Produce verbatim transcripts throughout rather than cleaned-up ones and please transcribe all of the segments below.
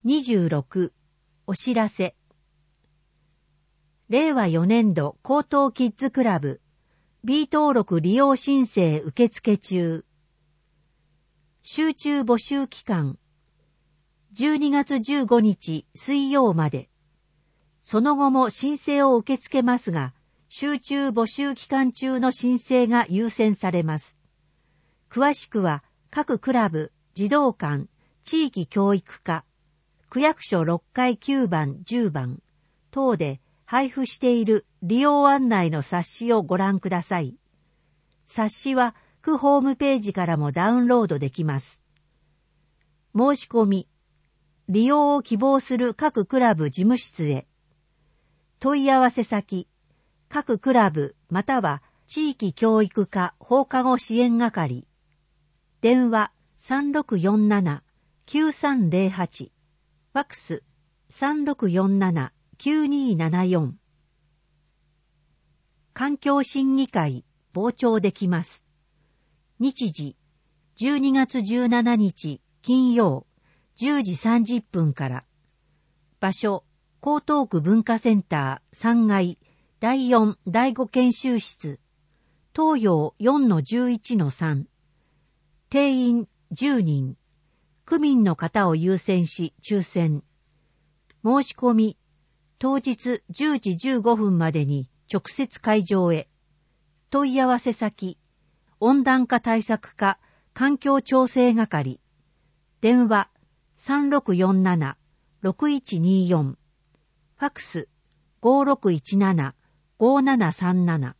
にじゅうろく、お知らせ。れいわよねんど高等キッズクラブ B 登録利用申請受付中。集中募集期間じゅうにがつじゅうごにち水曜まで。その後も申請を受け付けますが、集中募集期間中の申請が優先されます。詳しくは各クラブ、児童館、地域教育課、区役所ろっかいきゅうばん、じゅうばん等で配布している利用案内の冊子をご覧ください。冊子は区ホームページからもダウンロードできます。申し込み、利用を希望する各クラブ事務室へ。問い合わせ先、各クラブまたは地域教育課放課後支援係。電話 さんろくよんななきゅうさんぜろはち、ファックス さんろくよんななきゅうにーななよん。環境審議会傍聴できます。日時じゅうにがつじゅうしちにち金曜じゅうじさんじゅっぷんから。場所江東区文化センターさんがいだいよんだいご研修室東洋 よんのじゅういちのさん。定員じゅうにん。区民の方を優先し抽選。申し込み当日じゅうじじゅうごふんまでに直接会場へ。問い合わせ先温暖化対策課環境調整係。電話 さんろくよんななろくいちにーよん。ファックス ごろくいちななごななさんなな。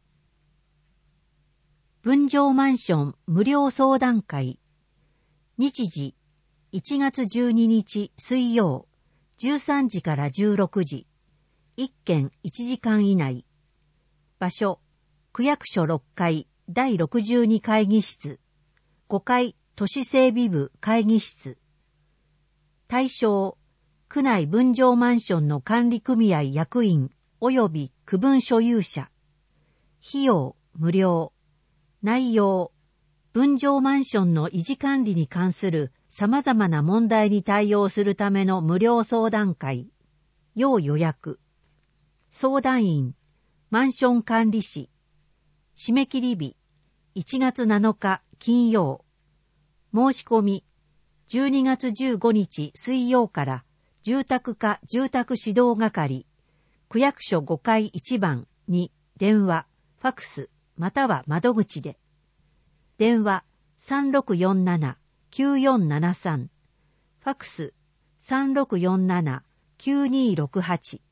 分譲マンション無料相談会。日時いちがつじゅうににち水曜じゅうさんじからじゅうろくじ。いっけんいちじかん以内。場所区役所ろっかいだいろくじゅうに会議室ごかい都市整備部会議室。対象区内分譲マンションの管理組合役員及び区分所有者。費用無料。内容分譲マンションの維持管理に関する様々な問題に対応するための無料相談会。要予約。相談員マンション管理士。締め切り日いちがつなのか金曜。申し込みじゅうにがつじゅうごにち水曜から住宅課住宅指導係区役所ごかいいちばんに電話ファックスまたは窓口で。電話 さんろくよんななきゅうよんななさん。ファックス さんろくよんななきゅうにーろくはち。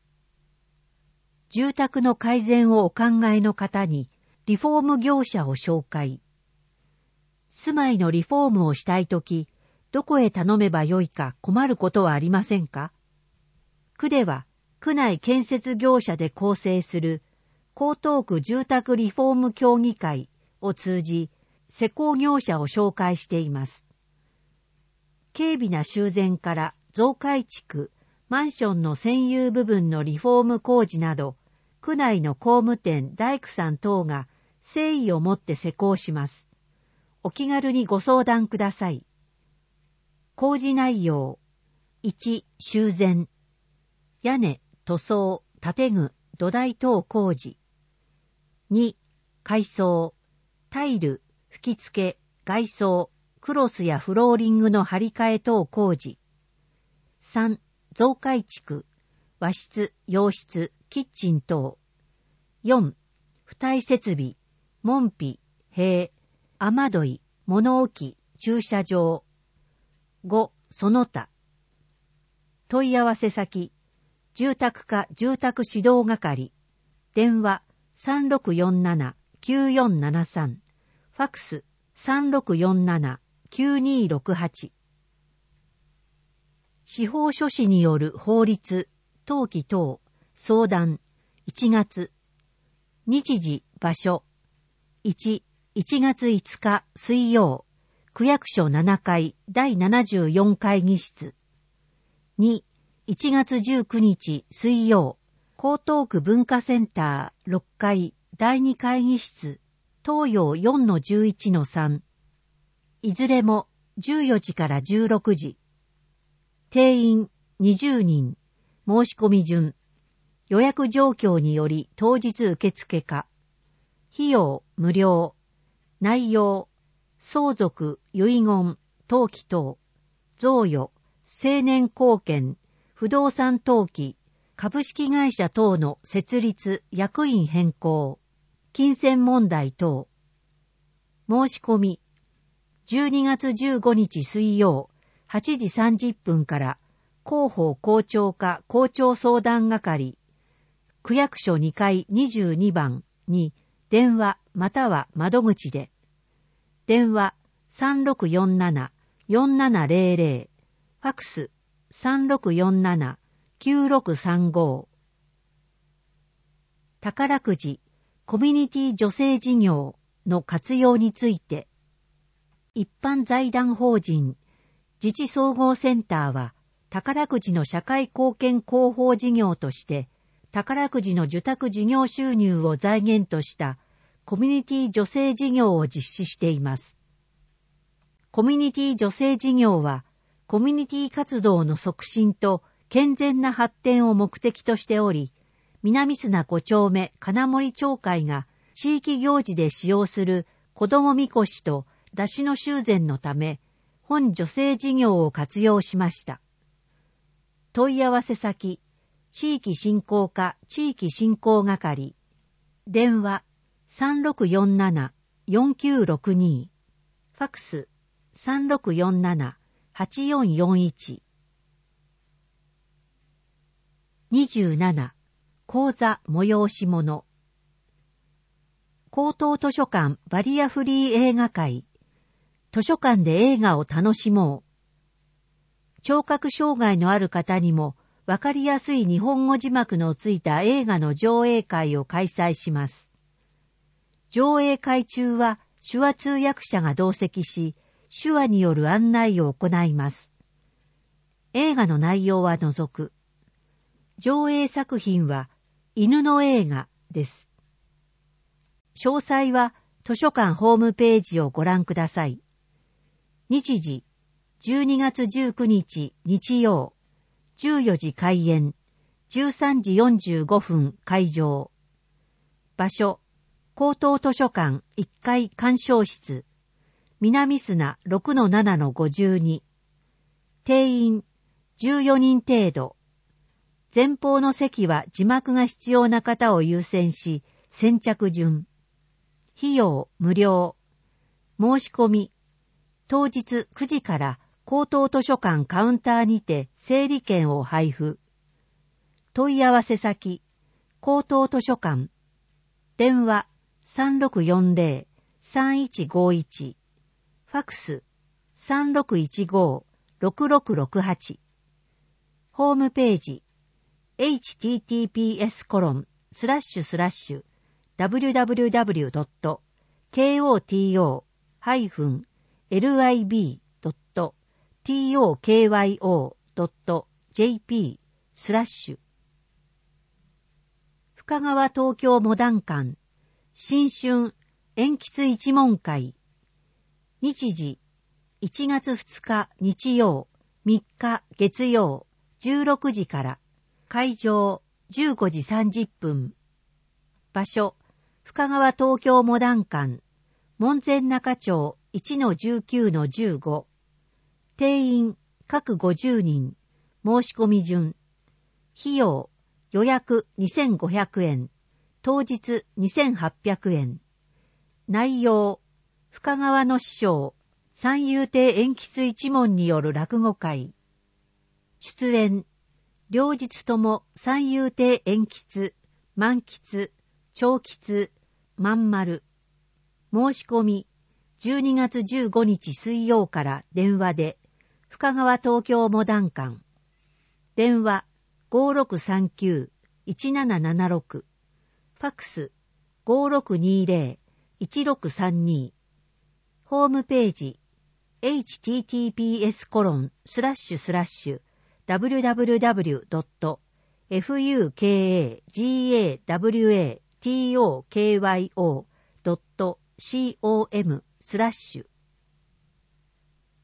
住宅の改善をお考えの方にリフォーム業者を紹介。住まいのリフォームをしたいとき、どこへ頼めばよいか困ることはありませんか？区では区内建設業者で構成する江東区住宅リフォーム協議会を通じ施工業者を紹介しています。軽微な修繕から増改築、マンションの占有部分のリフォーム工事など、区内の工務店、大工さん等が誠意を持って施工します。お気軽にご相談ください。工事内容いち、修繕屋根、塗装、建具、土台等工事。に、改装タイル、吹き付け、外装、クロスやフローリングの張り替え等工事。さん、増改築和室、洋室、キッチン等。よん、付帯設備、門扉、塀、雨どい、物置、駐車場。ご、その他。問い合わせ先、住宅課住宅指導係。電話 さんろくよんななきゅうよんななさん。ファックス さんろくよんななきゅうにーろくはち。司法書士による法律、登記等、相談、いちがつ。日時、場所。いち、いちがついつか水曜、区役所ななかいだいななじゅうよん会議室。に、いちがつじゅうくにち水曜、江東区文化センターろっかいだいに会議室、東洋 よんのじゅういちのさん。いずれもじゅうよじからじゅうろくじ。 定員にじゅうにん、申し込み順、予約状況により当日受付可、費用無料、内容、相続、遺言、登記等、贈与、青年貢献、不動産登記、株式会社等の設立、役員変更、金銭問題等。申し込み、じゅうにがつじゅうごにち水曜、はちじさんじゅっぷんから広報校長課校長相談係、区役所にかいにじゅうにばんに電話または窓口で、電話 さんろくよんななよんななゼロゼロ、ファクス さんろくよんななきゅうろくさんご。宝くじコミュニティ助成事業の活用について、一般財団法人自治総合センターは宝くじの社会貢献広報事業として宝くじの受託事業収入を財源としたコミュニティ助成事業を実施しています。コミュニティ助成事業はコミュニティ活動の促進と健全な発展を目的としており、南砂ご丁目金森町会が地域行事で使用する子どもみこしと山車の修繕のため、本助成事業を活用しました。問い合わせ先、地域振興課地域振興係、電話 さんろくよんななよんきゅうろくに、ファクス さんろくよんななはちよんよんいち。にじゅうなな、講座催し物。高等図書館バリアフリー映画会、図書館で映画を楽しもう。聴覚障害のある方にもわかりやすい日本語字幕のついた映画の上映会を開催します。上映会中は手話通訳者が同席し、手話による案内を行います。映画の内容は除く。上映作品は犬の映画です。詳細は図書館ホームページをご覧ください。日時、じゅうにがつじゅうくにち日曜、じゅうよじ開演、じゅうさんじよんじゅうごふん開場。場所、高等図書館いっかい鑑賞室、南砂 ろくのななのごじゅうに。定員じゅうよにん程度。前方の席は字幕が必要な方を優先し、先着順。費用無料。申し込み。当日くじから高等図書館カウンターにて整理券を配布。問い合わせ先、高等図書館。電話 さんろくよんゼロ さんいちごいち。ファクス さんろくいちご ろくろくろくはち。ホームページ エイチティーティーピーエスコロンスラッシュスラッシュダブリュダブリュダブリュドットケーオーティーオーハイフンエルアイビードットティーオーケーワイオードットジェーピースラッシュ深川東京モダン館新春鉛筆一問会。日時いちがつふつか日曜、みっか月曜じゅうろくじから。会場じゅうごじさんじゅっぷん。場所深川東京モダン館門前仲町 いちのじゅうきゅうのじゅうご。定員各ごじゅうにん。申し込み順。費用予約にせんごひゃくえん。当日にせんはっぴゃくえん。内容深川の師匠三遊亭鉛筆一門による落語会。出演両日とも三遊亭鉛筆、満筆、長筆、万丸。申し込みじゅうにがつじゅうごにち水曜から電話で深川東京モダン館。電話 ごろくさんきゅう いちななななろく。ファクス ごろくにゼロ いちろくさんに。ホームページ エイチティーティーピーエスコロンスラッシュスラッシュダブリュダブリュダブリュドットフユーケーエージーエーダブリュエーティーオーケーワイオードットコムスラッシュ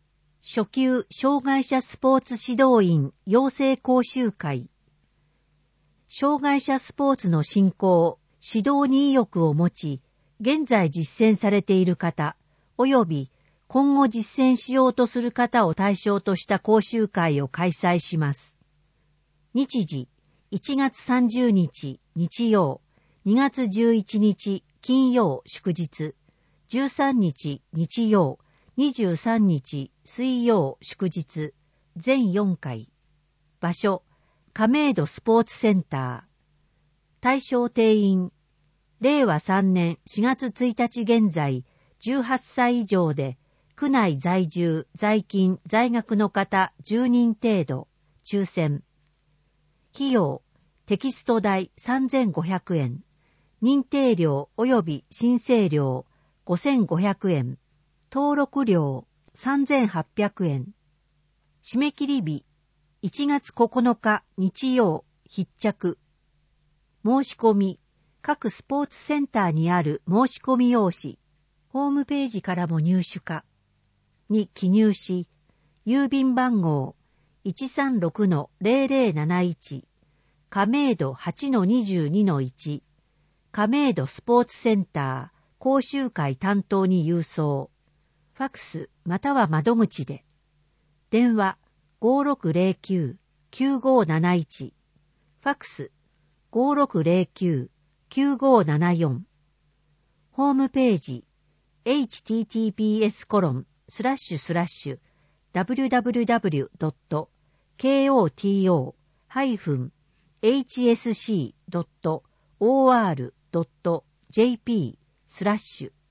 初級障害者スポーツ指導員養成講習会。障害者スポーツの振興、指導に意欲を持ち、現在実践されている方、及び今後実践しようとする方を対象とした講習会を開催します。日時、いちがつさんじゅうにち日曜、にがつじゅういちにち金曜祝日、じゅうさんにち日曜、にじゅうさんにち水曜祝日、全よんかい。場所、亀戸スポーツセンター。対象定員、れいわさんねんしがつついたち現在、じゅうはっさい以上で、区内在住、在勤、在学の方じゅうにん程度、抽選。費用、テキスト代さんぜんごひゃくえん、認定料及び申請料ごせんごひゃくえん、登録料さんぜんはっぴゃくえん。締め切り日、いちがつここのか日曜、必着。申し込み、各スポーツセンターにある申し込み用紙、ホームページからも入手可に記入し、郵便番号 いちさんろくのぜろぜろなないち、亀戸 はちのにじゅうにのいち、亀戸スポーツセンター講習会担当に郵送。ファクスまたは窓口で。電話 ごろくぜろきゅうきゅうごなないち、ファクス ごろくぜろきゅうきゅうごななよん。ホームページ エイチティーティーピーエスコロンスラッシュスラッシュダブリュダブリュダブリュドットケーオーティーオーハイフンエイチエスシードットオーアールドットジェーピースラッシュ。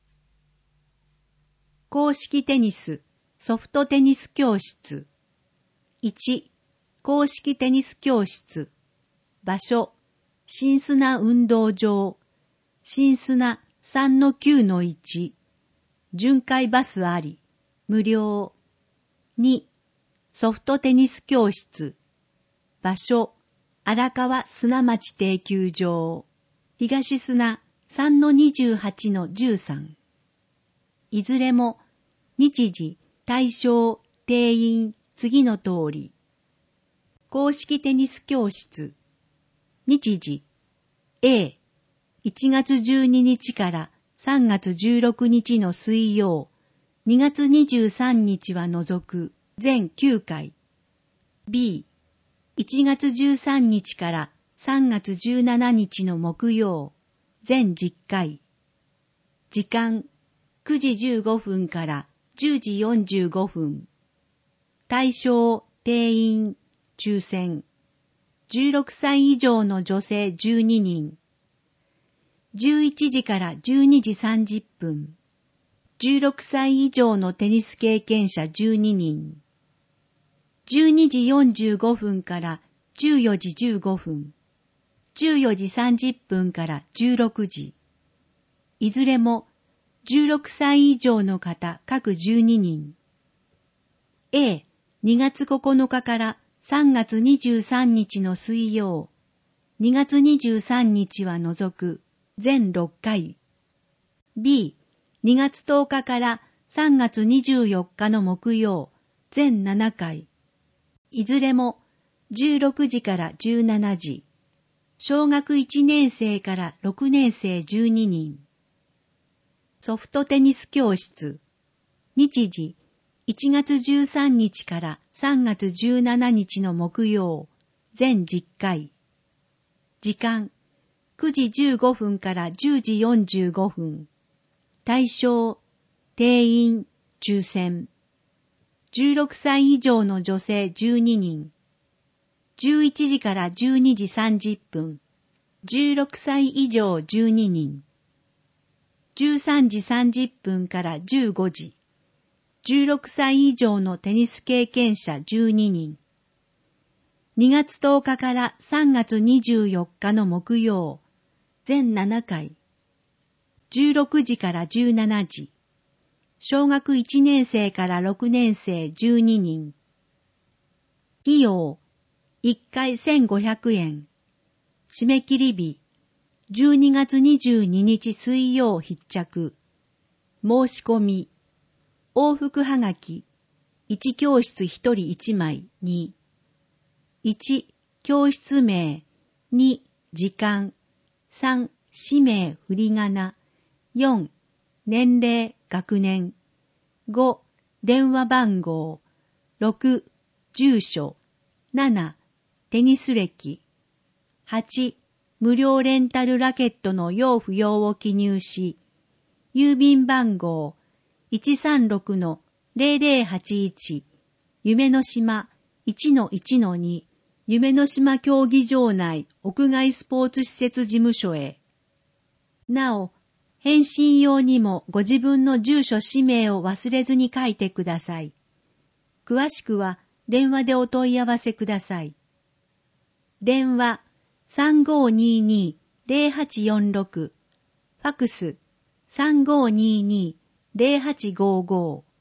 公式テニスソフトテニス教室。いち、公式テニス教室。場所、新砂運動場。新砂 さんのきゅうのいち。巡回バスあり、無料。に、ソフトテニス教室。場所、荒川砂町定休場。東砂 さんのにじゅうはちのじゅうさん。いずれも、日時、対象、定員、次の通り。公式テニス教室。日時、A、いちがつじゅうににちからさんがつじゅうろくにちの水曜、にがつにじゅうさんにちは除く、全きゅうかい。B、いちがつじゅうさんにちからさんがつじゅうしちにちの木曜、全じゅっかい。時間、くじじゅうごふんからじゅうじよんじゅうごふん。対象、定員、抽選。じゅうろくさい以上の女性じゅうににん。じゅういちじからじゅうにじさんじゅっぷん。じゅうろくさい以上のテニス経験者じゅうににん。じゅうにじよんじゅうごふんからじゅうよじじゅうごふん。じゅうよじさんじゅっぷんからじゅうろくじ。いずれもじゅうろくさい以上の方各じゅうににん。A、にがつここのかからさんがつにじゅうさんにちの水曜、にがつにじゅうさんにちは除く、全ろっかい。B、にがつとおかからさんがつにじゅうよっかの木曜、全ななかい。いずれもじゅうろくじからじゅうしちじ。小学いちねんせいからろくねんせいじゅうににん。ソフトテニス教室。日時、いちがつじゅうさんにちからさんがつじゅうしちにちの木曜、全じゅっかい。時間、くじじゅうごふんからじゅうじよんじゅうごふん。対象、定員、抽選。じゅうろくさい以上の女性じゅうににん。じゅういちじからじゅうにじさんじゅっぷん。じゅうろくさい以上じゅうににん。じゅうさんじさんじゅっぷんからじゅうごじ。じゅうろくさい以上のテニス経験者じゅうににん。にがつとおかからさんがつにじゅうよっかの木曜、全ななかい。じゅうろくじからじゅうしちじ。小学いちねんせいからろくねんせいじゅうににん。費用、いっかいせんごひゃくえん。締め切り日、じゅうにがつにじゅうににち水曜必着。申し込み、往復はがき、 いち教室ひとりいちまいに、いち教室名、に時間、さん氏名振り仮名、よん年齢学年、ご電話番号、ろく住所、ななテニス歴、はち無料レンタルラケットの用不要を記入し、郵便番号 いちさんろくのゼロゼロはちいち 夢の島 いちのいちのに 夢の島競技場内屋外スポーツ施設事務所へ。なお、返信用にもご自分の住所氏名を忘れずに書いてください。詳しくは電話でお問い合わせください。電話 さんごーにーにーゼロはちよんろく、ファクス さんごーにーにーゼロはちごーごー。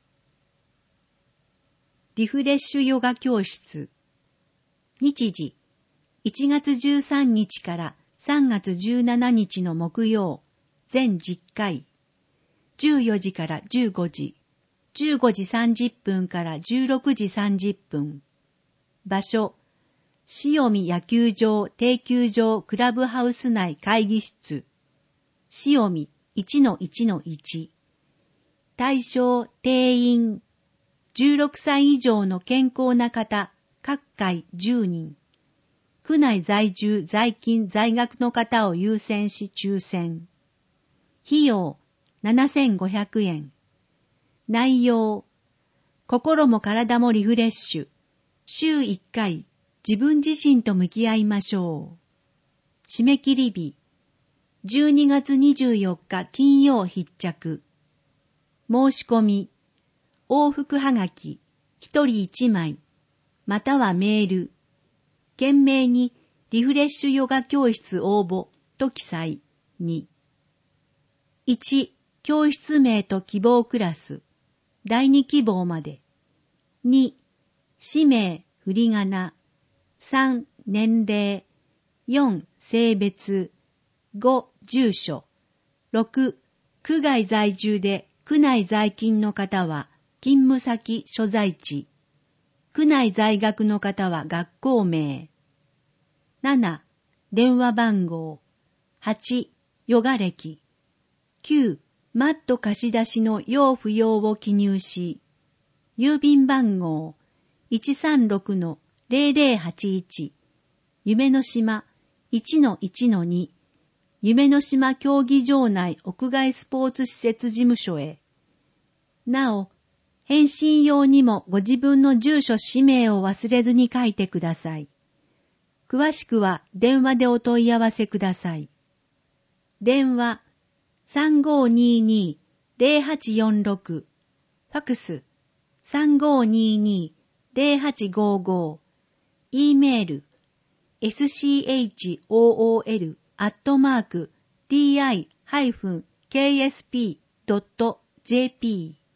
リフレッシュヨガ教室。日時いちがつじゅうさんにちからさんがつじゅうしちにちの木曜、全じゅっかい、じゅうよじからじゅうごじ、じゅうごじさんじゅっぷんからじゅうろくじさんじゅっぷん。場所、塩見野球場定休場クラブハウス内会議室、塩見 いちのいちのいち。対象定員、じゅうろくさい以上の健康な方、各界じゅうにん。区内在住在勤在学の方を優先し抽選。費用ななせんごひゃくえん。内容、心も体もリフレッシュ。週いっかい、自分自身と向き合いましょう。締め切り日、じゅうにがつにじゅうよっか金曜必着。申し込み、往復はがき、ひとりいちまい、またはメール。件名にリフレッシュヨガ教室応募と記載に。いち教室名と希望クラス、だいに希望まで。に氏名振り仮名。さん年齢。よん性別。ご住所。ろく区外在住で区内在勤の方は勤務先所在地。区内在学の方は学校名。なな電話番号。はちヨガ歴。きゅうマット貸し出しの用不要を記入し、郵便番号 いちさんろくのゼロゼロはちいち 夢の島 いちのいちのに 夢の島競技場内屋外スポーツ施設事務所へ。なお、返信用にもご自分の住所氏名を忘れずに書いてください。詳しくは電話でお問い合わせください。電話 さんごーにーにーゼロはちよんろく、ファクス さんごーにーにーゼロはちごーごー、E メール エスシーエイチオーオーエル アットマーク ディーアイ ケーエスピー ドット ジェーピー。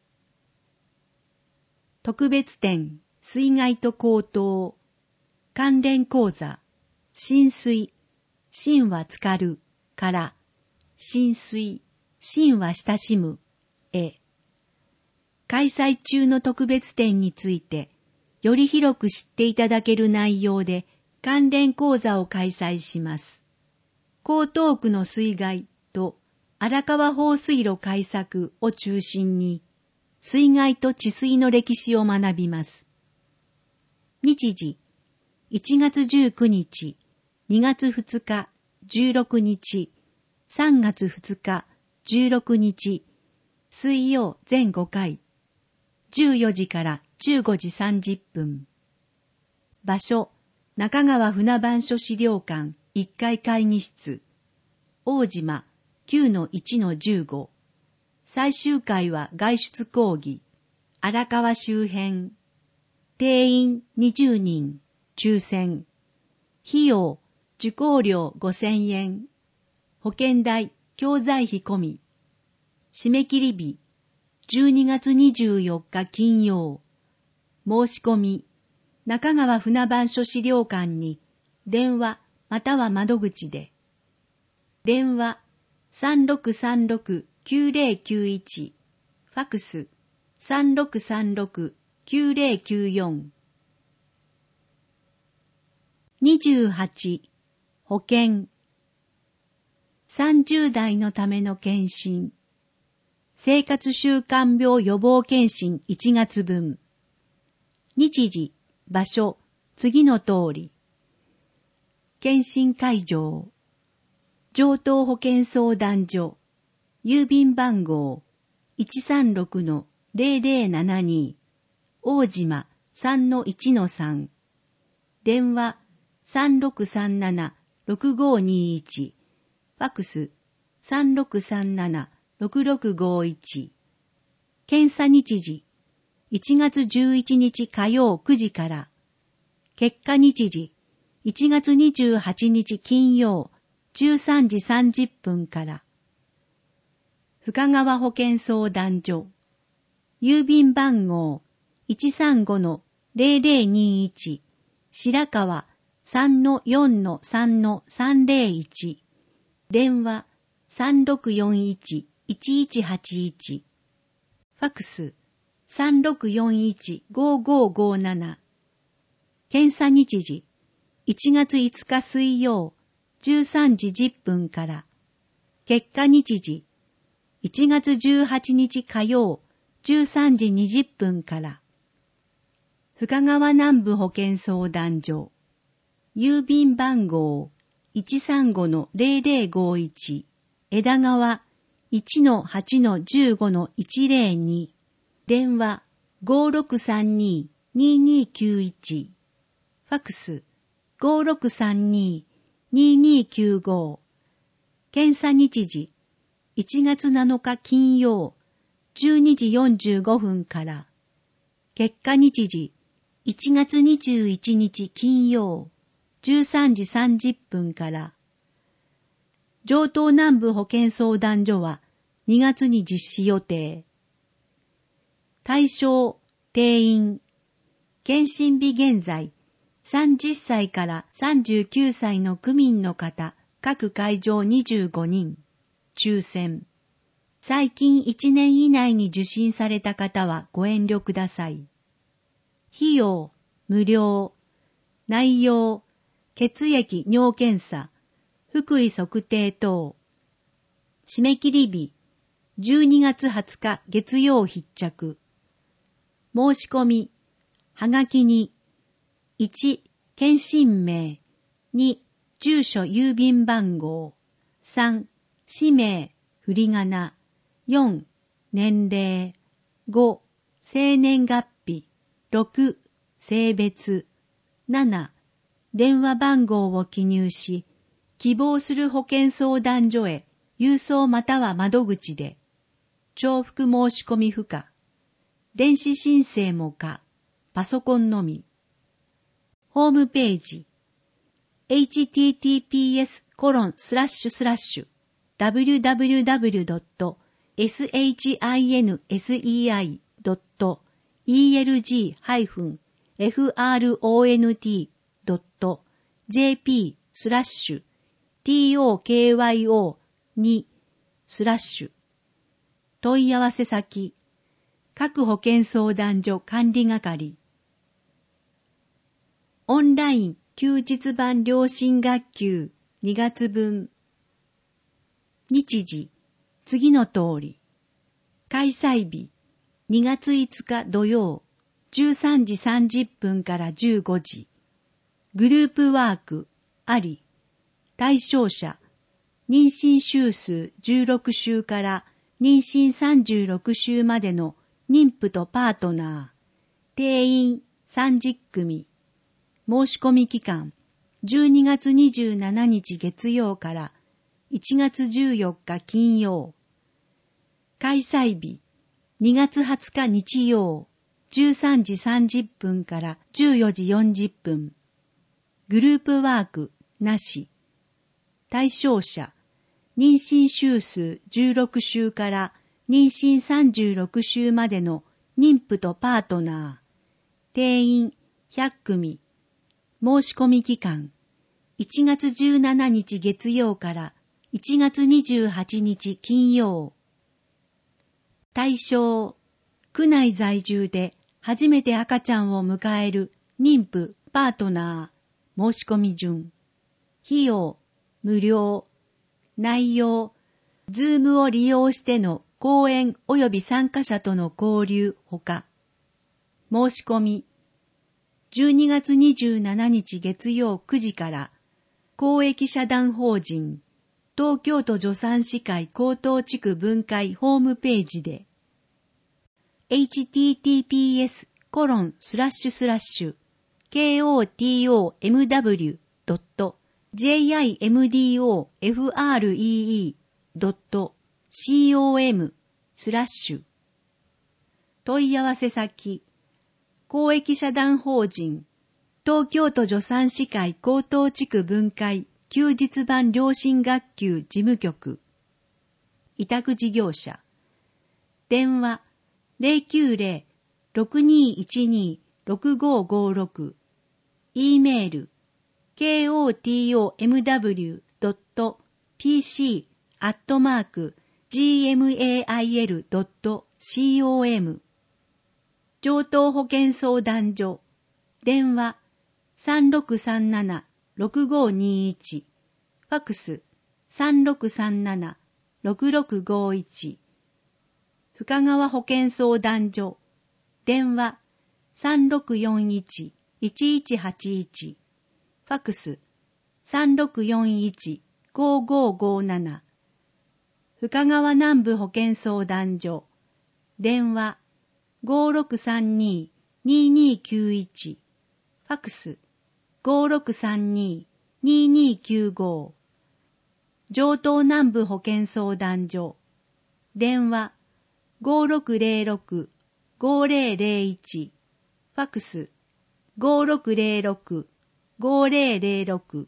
特別展水害と高騰関連講座浸水神は浸かるから浸水神は親しむへ。開催中の特別展についてより広く知っていただける内容で関連講座を開催します。江東区の水害と荒川放水路開削を中心に水害と治水の歴史を学びます。日時いちがつじゅうくにち、にがつふつか、じゅうろくにち、さんがつふつか、じゅうろくにち、水曜全ごかい、じゅうよじからじゅうごじさんじゅっぷん。場所、中川船番所資料館いっかい会議室、大島 きゅうのいちのじゅうご。最終回は外出講義、荒川周辺。定員にじゅうにん、抽選。費用、受講料ごせんえん。保険代、教材費込み。締め切り日、じゅうにがつにじゅうよっか金曜。申し込み、中川船番所資料館に電話または窓口で。電話 さんろくさんろくきゅうゼロきゅういち、ファクス さんろくさんろくきゅうぜろきゅうよん。にじゅうはち、保険。さんじゅう代のための検診。生活習慣病予防検診いちがつぶん。日時、場所、次の通り。検診会場。城東保健相談所。郵便番号 いちさんろくのぜろぜろななに。大島 さんのいちのさん。電話 さんろくさんななろくごにいち。ファクス さんろくさんななろくろくごいち。検査日時いちがつじゅういちにち火曜くじから。結果日時いちがつにじゅうはちにち金曜じゅうさんじさんじゅっぷんから。深川保健相談所。郵便番号 いちさんごのぜろぜろにいち。白川 さんのよんのさんのさんぜろいち。電話 さんろくよんいちいちいちはちいち。ファクス さんろくよんいちごごごなな。検査日時いちがついつか水曜じゅうさんじじゅっぷんから。結果日時いちがつじゅうはちにち火曜じゅうさんじにじゅっぷんから。深川南部保健相談所。郵便番号 いちさんごのぜろぜろごいち。枝川 いちのはちのじゅうごのいちぜろに。電話 ごろくさんにににきゅういち。ファクス ごろくさんにににきゅうご。検査日時いちがつなのか金曜じゅうにじよんじゅうごふんから。結果日時いちがつにじゅういちにち金曜じゅうさんじさんじゅっぷんから。城東南部保健相談所はにがつに実施予定。対象、定員。検診日現在、さんじゅっさいからさんじゅうきゅうさいの区民の方、各会場にじゅうごにん。抽選。最近いちねん以内に受診された方はご遠慮ください。費用、無料。内容、血液尿検査、腹囲測定等。締め切り日、じゅうにがつはつか月曜必着。申し込み、はがきに、いち、検診名、に、住所郵便番号、さん、氏名、振り仮名、よん、年齢、ご、生年月日、ろく、性別、なな、電話番号を記入し、希望する保健相談所へ郵送または窓口で、重複申し込み不可、電子申請も可、パソコンのみ。ホームページ、エイチティーティーピーエスコロンスラッシュスラッシュダブリューダブリューダブリュードットシンセイドットイーエルジーフロントドットジェーピースラッシュトクヨにスラッシュ。問い合わせ先、各保健相談所管理係。オンライン休日版良心学級にがつぶん。日時、次の通り。開催日、にがついつか土曜、じゅうさんじさんじゅっぷんからじゅうごじ。グループワーク、あり。対象者、妊娠週数じゅうろくしゅうから妊娠さんじゅうろくしゅうまでの妊婦とパートナー。定員さんじゅっくみ。申し込み期間、じゅうにがつにじゅうしちにち月曜からいちがつじゅうよっか金曜。開催日、にがつはつか日曜、じゅうさんじさんじゅっぷんからじゅうよじよんじゅっぷん。グループワーク、なし。対象者、妊娠週数じゅうろくしゅうから妊娠さんじゅうろくしゅうまでの妊婦とパートナー。定員ひゃっくみ。申し込み期間、いちがつじゅうしちにち月曜からいちがつにじゅうはちにち金曜。対象、区内在住で初めて赤ちゃんを迎える妊婦、パートナー、申し込み順。費用、無料。内容、ズームを利用しての講演及び参加者との交流ほか。申し込み、じゅうにがつにじゅうしちにち月曜くじから、公益社団法人、東京都助産師会江東地区分会ホームページで、エイチティーティーピーエスコロンスラッシュスラッシュ ケーオーティーオーエムダブリュードットジェイアイエムディーオーエフアールイーイードットコム スラッシュ問い合わせ先、公益社団法人、東京都助産師会江東地区分会休日版良心学級事務局、委託事業者、電話 ゼロきゅうゼロ ろくにいちに ろくごごろく、e メール ケーオーティーオーエムダブリュードットピーシー アットマーク ジーエムエーアイエルドットコム、上東保健相談所、電話 さんろくさんなな ろくごにいち、ファクス さんろくさんなな ろくろくごいち、深川保健相談所、電話 さんろくよんいち いちいちはちいち、ファクス さんろくよんいち ごごごなな、深川南部保健相談所、電話 ごろくさんに ににきゅういち、ファクス ごろくさんに ににきゅうご、上東南部保健相談所、電話 ごろくゼロろく ごゼロゼロいち、ファクス ごろくゼロろく ごゼロゼロろく。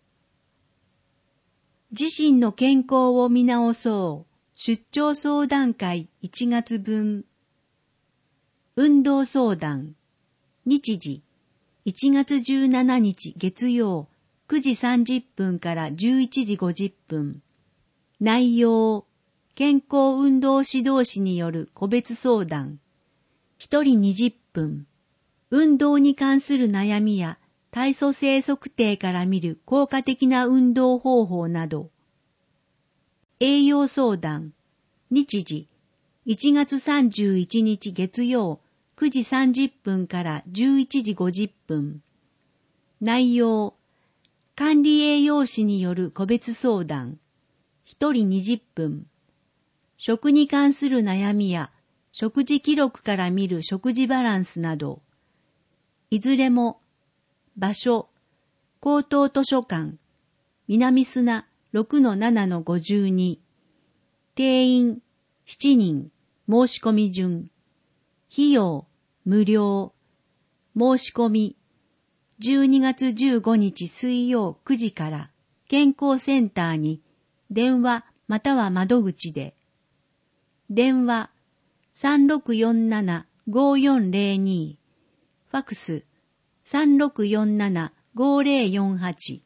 自身の健康を見直そう。出張相談会いちがつぶん。運動相談。日時。いちがつじゅうしちにち月曜くじさんじゅっぷんからじゅういちじごじゅっぷん。内容。健康運動指導士による個別相談。ひとりにじゅっぷん。運動に関する悩みや体組成測定から見る効果的な運動方法など。栄養相談。日時。いちがつさんじゅういちにち月曜くじさんじゅっぷんからじゅういちじごじゅっぷん。内容。管理栄養士による個別相談。ひとりにじゅっぷん。食に関する悩みや食事記録から見る食事バランスなど。いずれも、場所、高等図書館、南砂 ろくのななのごじゅうに、定員しちにん、申し込み順、費用無料、申し込みじゅうにがつじゅうごにち水曜くじから健康センターに電話または窓口で、電話 さんろくよんなな ごよんゼロに、ファクス さんろくよんなな ごゼロよんはち。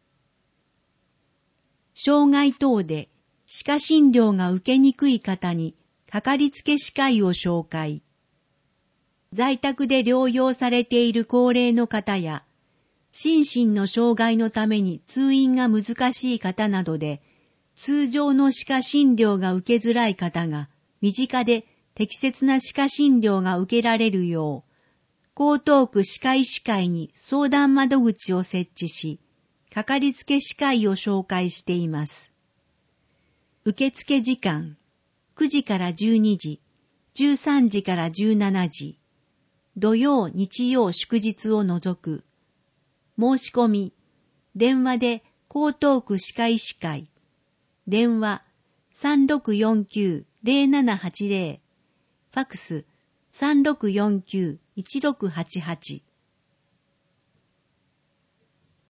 障害等で歯科診療が受けにくい方にかかりつけ歯科医を紹介。在宅で療養されている高齢の方や心身の障害のために通院が難しい方などで通常の歯科診療が受けづらい方が身近で適切な歯科診療が受けられるよう江東区歯科医師会に相談窓口を設置し、かかりつけ歯科医を紹介しています。受付時間、くじからじゅうにじ、じゅうさんじからじゅうしちじ、土曜、日曜、祝日を除く。申し込み、電話で江東区歯科医師会、電話 さんろくよんきゅう ゼロななはちゼロ、ファクス さんろくよんきゅう いちろくはちはち。